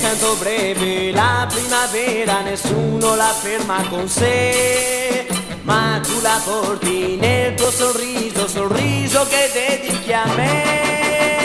tanto breve la primavera, nessuno la ferma con sé, ma tu la porti nel tuo sorriso, sorriso che dedichi a me.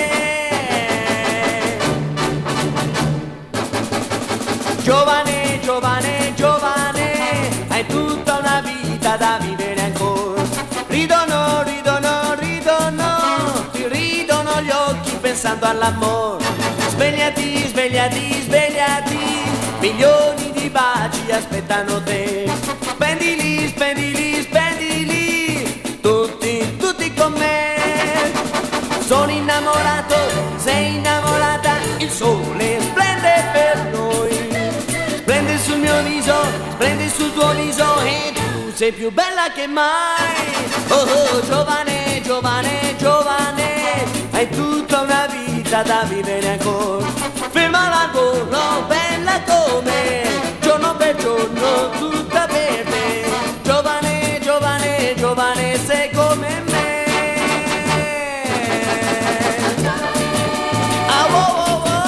Giovane, giovane, giovane, hai tutta una vita da vivere ancora. Ridono, ridono, ridono, ti ridono gli occhi pensando all'amore. Svegliati, svegliati, svegliati, milioni di baci aspettano te. Spendili, spendili, spendili, tutti, tutti con me. Sono innamorato, sei innamorata, il sole splende per noi. Splende sul mio viso, splende sul tuo viso e tu sei più bella che mai. Oh oh, giovane, giovane, giovane, hai tutta una vita da vivere ancora. Fermala ancora, bella come, giorno per giorno, tutta per te. Giovane, giovane, giovane, sei come me. Ah, oh, oh, oh.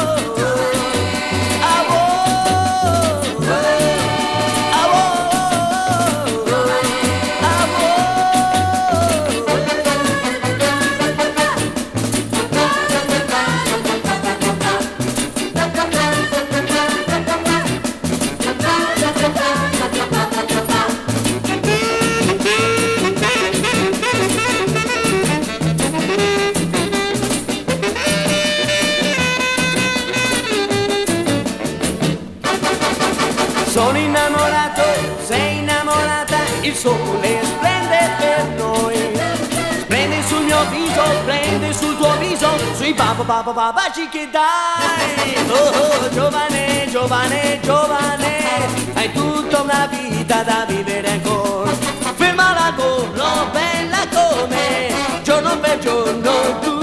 Sono innamorato, sei innamorata, il sole splende per noi. Splende sul mio viso, splende sul tuo viso, sui baci che dai. Oh oh, giovane, giovane, giovane, hai tutta una vita da vivere ancora. Fermala con, bella come, giorno per giorno tu